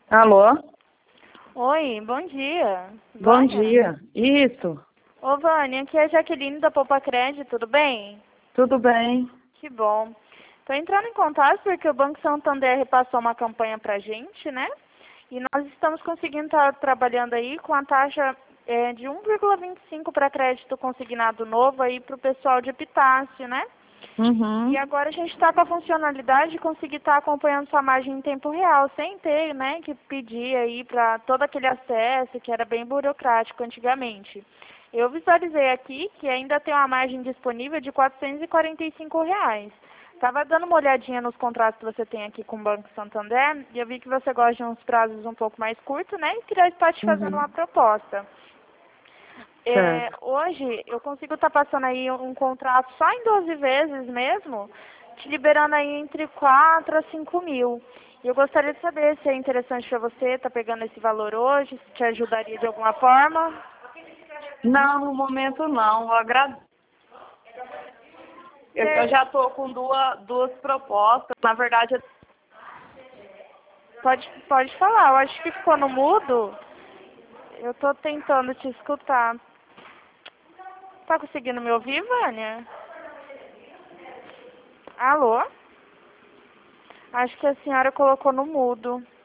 Alô? Oi, bom dia. Bom Vânia? dia. Isso, Ô, Vânia, aqui é a Jaqueline da Poupa Crédito, tudo bem? tudo bem? Que bom. Tô entrando em contato porque o Banco Santander repassou uma campanha pra gente, né? E nós estamos conseguindo estar trabalhando aí com a taxa de 1,25 para crédito consignado novo aí para o pessoal de Epitácio, né? E Uhum. agora a gente está com a funcionalidade de conseguir estar acompanhando sua margem em tempo real, sem ter, né, que pedir aí para todo aquele acesso que era bem burocrático antigamente. Eu visualizei aqui que ainda tem uma margem disponível de R$ 445. Estava dando uma olhadinha nos contratos que você tem aqui com o Banco Santander e eu vi que você gosta de uns prazos um pouco mais curtos, né? E queria estar te fazendo Uhum. uma proposta. Certo. Hoje eu consigo estar passando aí um contrato só em 12 vezes mesmo, te liberando aí entre 4 a 5 mil. E eu gostaria de saber se é interessante para você estar pegando esse valor hoje, se te ajudaria de alguma forma. Não, no momento não. Eu agradeço. Eu Você já estou com duas propostas. Na verdade, pode falar, eu acho que ficou no mudo. Eu estou tentando te escutar. Tá conseguindo me ouvir, Vânia? Alô? Acho que a senhora colocou no mudo.